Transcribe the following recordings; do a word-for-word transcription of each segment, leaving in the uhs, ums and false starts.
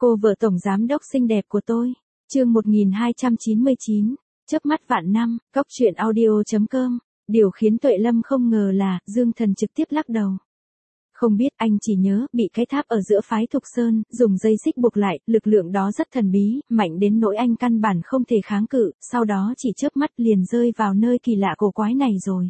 Cô vợ tổng giám đốc xinh đẹp của tôi. Chương một nghìn hai trăm chín mươi chín, chớp mắt vạn năm, cóc truyện audio chấm com. Điều khiến Tuệ Lâm không ngờ là, Dương Thần trực tiếp lắc đầu. Không biết, anh chỉ nhớ, bị cái tháp ở giữa phái Thục Sơn, dùng dây xích buộc lại, lực lượng đó rất thần bí, mạnh đến nỗi anh căn bản không thể kháng cự, sau đó chỉ chớp mắt liền rơi vào nơi kỳ lạ cổ quái này rồi.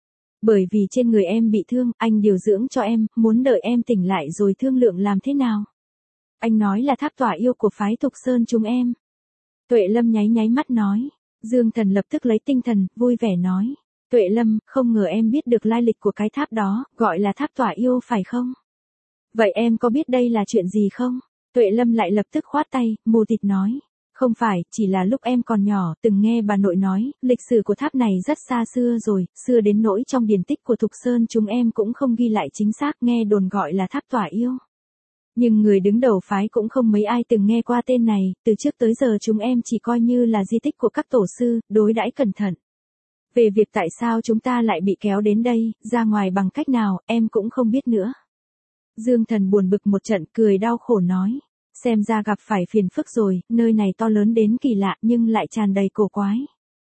Bởi vì trên người em bị thương, anh điều dưỡng cho em, muốn đợi em tỉnh lại rồi thương lượng làm thế nào. Anh nói là tháp tỏa yêu của phái Thục Sơn chúng em. Tuệ Lâm nháy nháy mắt nói. Dương Thần lập tức lấy tinh thần, vui vẻ nói. Tuệ Lâm, không ngờ em biết được lai lịch của cái tháp đó, gọi là tháp tỏa yêu phải không? Vậy em có biết đây là chuyện gì không? Tuệ Lâm lại lập tức khoát tay, mù tịt nói. Không phải, chỉ là lúc em còn nhỏ, từng nghe bà nội nói, lịch sử của tháp này rất xa xưa rồi, xưa đến nỗi trong điển tích của Thục Sơn chúng em cũng không ghi lại chính xác, nghe đồn gọi là tháp tỏa yêu. Nhưng người đứng đầu phái cũng không mấy ai từng nghe qua tên này, từ trước tới giờ chúng em chỉ coi như là di tích của các tổ sư, đối đãi cẩn thận. Về việc tại sao chúng ta lại bị kéo đến đây, ra ngoài bằng cách nào, em cũng không biết nữa. Dương Thần buồn bực một trận, cười đau khổ nói. Xem ra gặp phải phiền phức rồi, nơi này to lớn đến kỳ lạ nhưng lại tràn đầy cổ quái.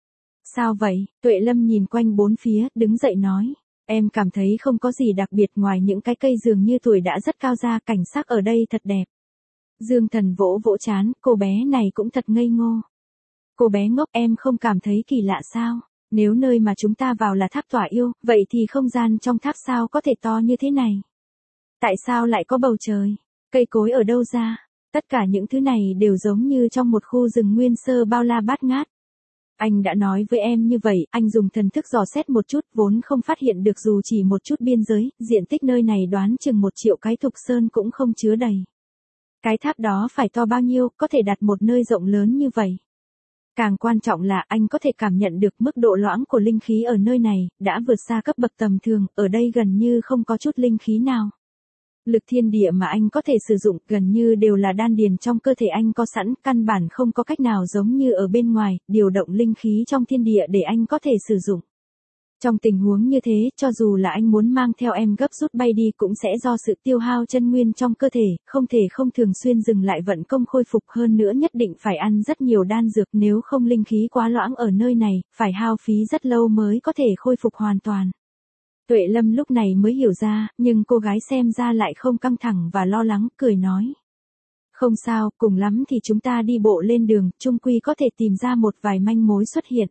Sao vậy? Tuệ Lâm nhìn quanh bốn phía, đứng dậy nói. Em cảm thấy không có gì đặc biệt ngoài những cái cây dường như tuổi đã rất cao ra, cảnh sắc ở đây thật đẹp. Dương Thần vỗ vỗ trán, cô bé này cũng thật ngây ngô. Cô bé ngốc, em không cảm thấy kỳ lạ sao? Nếu nơi mà chúng ta vào là tháp tỏa yêu, vậy thì không gian trong tháp sao có thể to như thế này? Tại sao lại có bầu trời? Cây cối ở đâu ra? Tất cả những thứ này đều giống như trong một khu rừng nguyên sơ bao la bát ngát. Anh đã nói với em như vậy, anh dùng thần thức dò xét một chút, vốn không phát hiện được dù chỉ một chút biên giới, diện tích nơi này đoán chừng một triệu cái Thục Sơn cũng không chứa đầy. Cái tháp đó phải to bao nhiêu, có thể đặt một nơi rộng lớn như vậy. Càng quan trọng là anh có thể cảm nhận được mức độ loãng của linh khí ở nơi này, đã vượt xa cấp bậc tầm thường, ở đây gần như không có chút linh khí nào. Lực thiên địa mà anh có thể sử dụng gần như đều là đan điền trong cơ thể anh có sẵn, căn bản không có cách nào giống như ở bên ngoài, điều động linh khí trong thiên địa để anh có thể sử dụng. Trong tình huống như thế, cho dù là anh muốn mang theo em gấp rút bay đi cũng sẽ do sự tiêu hao chân nguyên trong cơ thể, không thể không thường xuyên dừng lại vận công khôi phục, hơn nữa nhất định phải ăn rất nhiều đan dược, nếu không linh khí quá loãng ở nơi này, phải hao phí rất lâu mới có thể khôi phục hoàn toàn. Tuệ Lâm lúc này mới hiểu ra, nhưng cô gái xem ra lại không căng thẳng và lo lắng, cười nói. Không sao, cùng lắm thì chúng ta đi bộ lên đường, chung quy có thể tìm ra một vài manh mối xuất hiện.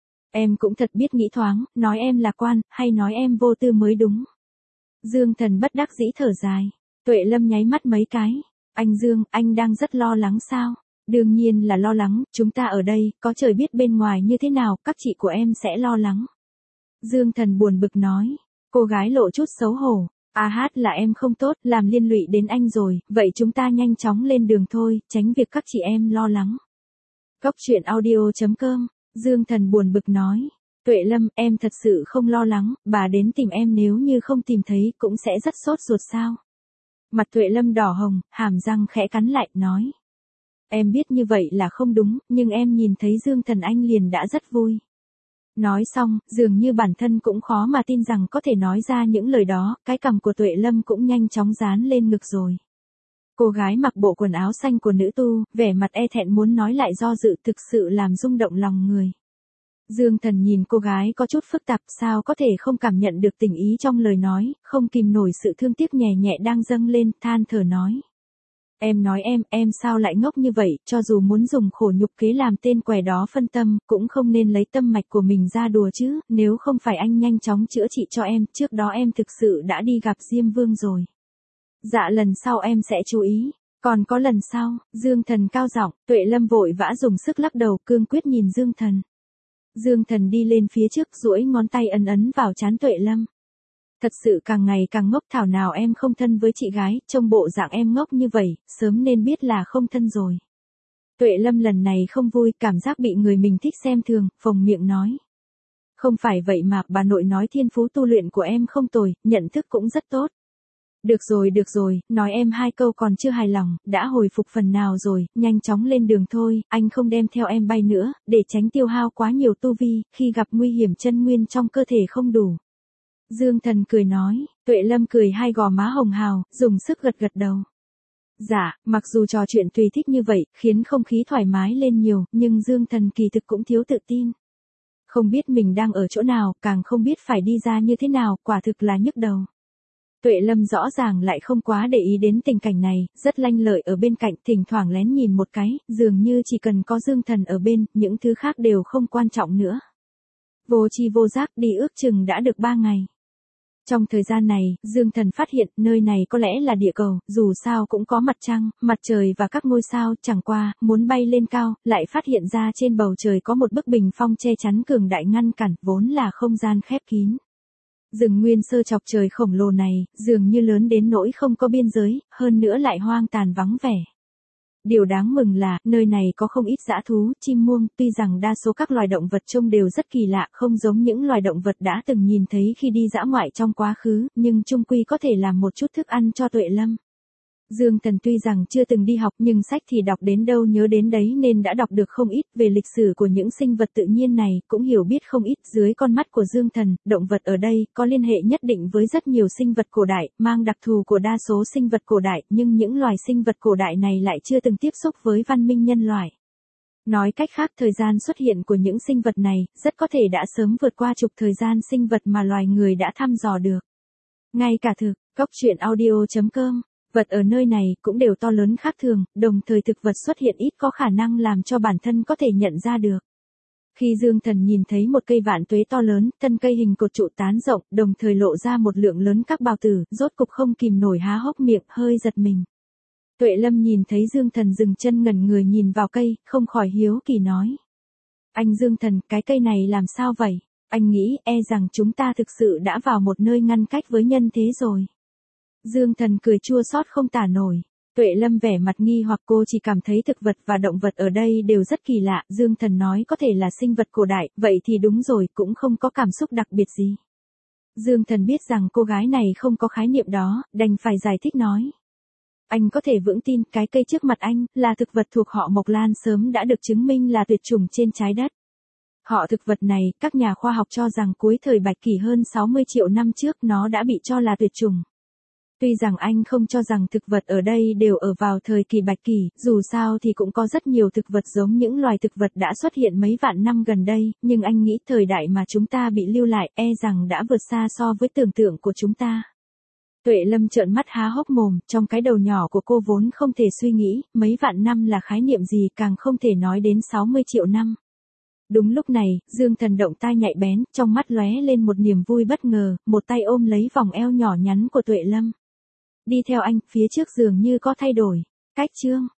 Em cũng thật biết nghĩ thoáng, nói em lạc quan, hay nói em vô tư mới đúng. Dương Thần bất đắc dĩ thở dài. Tuệ Lâm nháy mắt mấy cái. Anh Dương, anh đang rất lo lắng sao? Đương nhiên là lo lắng, chúng ta ở đây, có trời biết bên ngoài như thế nào, các chị của em sẽ lo lắng. Dương Thần buồn bực nói. Cô gái lộ chút xấu hổ. À hát là em không tốt, làm liên lụy đến anh rồi, vậy chúng ta nhanh chóng lên đường thôi, tránh việc các chị em lo lắng. Cóc truyện audio chấm com. Dương Thần buồn bực nói. Tuệ Lâm, em thật sự không lo lắng, bà đến tìm em nếu như không tìm thấy cũng sẽ rất sốt ruột sao? Mặt Tuệ Lâm đỏ hồng, hàm răng khẽ cắn lại, nói. Em biết như vậy là không đúng, nhưng em nhìn thấy Dương Thần anh liền đã rất vui. Nói xong, dường như bản thân cũng khó mà tin rằng có thể nói ra những lời đó, cái cằm của Tuệ Lâm cũng nhanh chóng dán lên ngực rồi. Cô gái mặc bộ quần áo xanh của nữ tu, vẻ mặt e thẹn muốn nói lại do dự, thực sự làm rung động lòng người. Dương Thần nhìn cô gái có chút phức tạp, sao có thể không cảm nhận được tình ý trong lời nói, không kìm nổi sự thương tiếc nhẹ nhẹ đang dâng lên, than thở nói. Em nói em, em sao lại ngốc như vậy, cho dù muốn dùng khổ nhục kế làm tên què đó phân tâm, cũng không nên lấy tâm mạch của mình ra đùa chứ, nếu không phải anh nhanh chóng chữa trị cho em, trước đó em thực sự đã đi gặp Diêm Vương rồi. Dạ lần sau em sẽ chú ý, còn có lần sau, Dương Thần cao giọng. Tuệ Lâm vội vã dùng sức lắc đầu, cương quyết nhìn Dương Thần. Dương Thần đi lên phía trước, duỗi ngón tay ấn ấn vào trán Tuệ Lâm. Thật sự càng ngày càng ngốc, thảo nào em không thân với chị gái, trông bộ dạng em ngốc như vậy, sớm nên biết là không thân rồi. Tuệ Lâm lần này không vui, cảm giác bị người mình thích xem thường, phồng miệng nói. Không phải vậy mà, bà nội nói thiên phú tu luyện của em không tồi, nhận thức cũng rất tốt. Được rồi được rồi, nói em hai câu còn chưa hài lòng, đã hồi phục phần nào rồi, nhanh chóng lên đường thôi, anh không đem theo em bay nữa, để tránh tiêu hao quá nhiều tu vi, khi gặp nguy hiểm chân nguyên trong cơ thể không đủ. Dương Thần cười nói. Tuệ Lâm cười hai gò má hồng hào, dùng sức gật gật đầu. Dạ, mặc dù trò chuyện tùy thích như vậy, khiến không khí thoải mái lên nhiều, nhưng Dương Thần kỳ thực cũng thiếu tự tin. Không biết mình đang ở chỗ nào, càng không biết phải đi ra như thế nào, quả thực là nhức đầu. Tuệ Lâm rõ ràng lại không quá để ý đến tình cảnh này, rất lanh lợi ở bên cạnh, thỉnh thoảng lén nhìn một cái, dường như chỉ cần có Dương Thần ở bên, những thứ khác đều không quan trọng nữa. Vô tri vô giác đi ước chừng đã được ba ngày. Trong thời gian này, Dương Thần phát hiện nơi này có lẽ là địa cầu, dù sao cũng có mặt trăng, mặt trời và các ngôi sao, chẳng qua, muốn bay lên cao, lại phát hiện ra trên bầu trời có một bức bình phong che chắn cường đại ngăn cản, vốn là không gian khép kín. Rừng nguyên sơ chọc trời khổng lồ này, dường như lớn đến nỗi không có biên giới, hơn nữa lại hoang tàn vắng vẻ. Điều đáng mừng là, nơi này có không ít dã thú, chim muông, tuy rằng đa số các loài động vật trông đều rất kỳ lạ, không giống những loài động vật đã từng nhìn thấy khi đi dã ngoại trong quá khứ, nhưng chung quy có thể làm một chút thức ăn cho Tuệ Lâm. Dương Thần tuy rằng chưa từng đi học nhưng sách thì đọc đến đâu nhớ đến đấy nên đã đọc được không ít về lịch sử của những sinh vật tự nhiên này, cũng hiểu biết không ít. Dưới con mắt của Dương Thần, động vật ở đây có liên hệ nhất định với rất nhiều sinh vật cổ đại, mang đặc thù của đa số sinh vật cổ đại, nhưng những loài sinh vật cổ đại này lại chưa từng tiếp xúc với văn minh nhân loại. Nói cách khác, thời gian xuất hiện của những sinh vật này rất có thể đã sớm vượt qua chục thời gian sinh vật mà loài người đã thăm dò được. Ngay cả thực, góc truyện audio chấm com, vật ở nơi này cũng đều to lớn khác thường, đồng thời thực vật xuất hiện ít có khả năng làm cho bản thân có thể nhận ra được. Khi Dương Thần nhìn thấy một cây vạn tuế to lớn, thân cây hình cột trụ tán rộng, đồng thời lộ ra một lượng lớn các bào tử, rốt cục không kìm nổi há hốc miệng, hơi giật mình. Tuệ Lâm nhìn thấy Dương Thần dừng chân ngẩn người nhìn vào cây, không khỏi hiếu kỳ nói. Anh Dương Thần, cái cây này làm sao vậy? Anh nghĩ e rằng chúng ta thực sự đã vào một nơi ngăn cách với nhân thế rồi. Dương Thần cười chua xót không tả nổi. Tuệ Lâm vẻ mặt nghi hoặc, cô chỉ cảm thấy thực vật và động vật ở đây đều rất kỳ lạ. Dương Thần nói có thể là sinh vật cổ đại, vậy thì đúng rồi, cũng không có cảm xúc đặc biệt gì. Dương Thần biết rằng cô gái này không có khái niệm đó, đành phải giải thích nói. Anh có thể vững tin cái cây trước mặt anh là thực vật thuộc họ Mộc Lan, sớm đã được chứng minh là tuyệt chủng trên trái đất. Họ thực vật này, các nhà khoa học cho rằng cuối thời Bạch Kỷ hơn sáu mươi triệu năm trước nó đã bị cho là tuyệt chủng. Tuy rằng anh không cho rằng thực vật ở đây đều ở vào thời kỳ Bạch Kỷ, dù sao thì cũng có rất nhiều thực vật giống những loài thực vật đã xuất hiện mấy vạn năm gần đây, nhưng anh nghĩ thời đại mà chúng ta bị lưu lại e rằng đã vượt xa so với tưởng tượng của chúng ta. Tuệ Lâm trợn mắt há hốc mồm, trong cái đầu nhỏ của cô vốn không thể suy nghĩ, mấy vạn năm là khái niệm gì, càng không thể nói đến sáu mươi triệu năm. Đúng lúc này, Dương Thần động tai nhạy bén, trong mắt lóe lên một niềm vui bất ngờ, một tay ôm lấy vòng eo nhỏ nhắn của Tuệ Lâm. Đi theo anh, phía trước dường như có thay đổi. Cách chương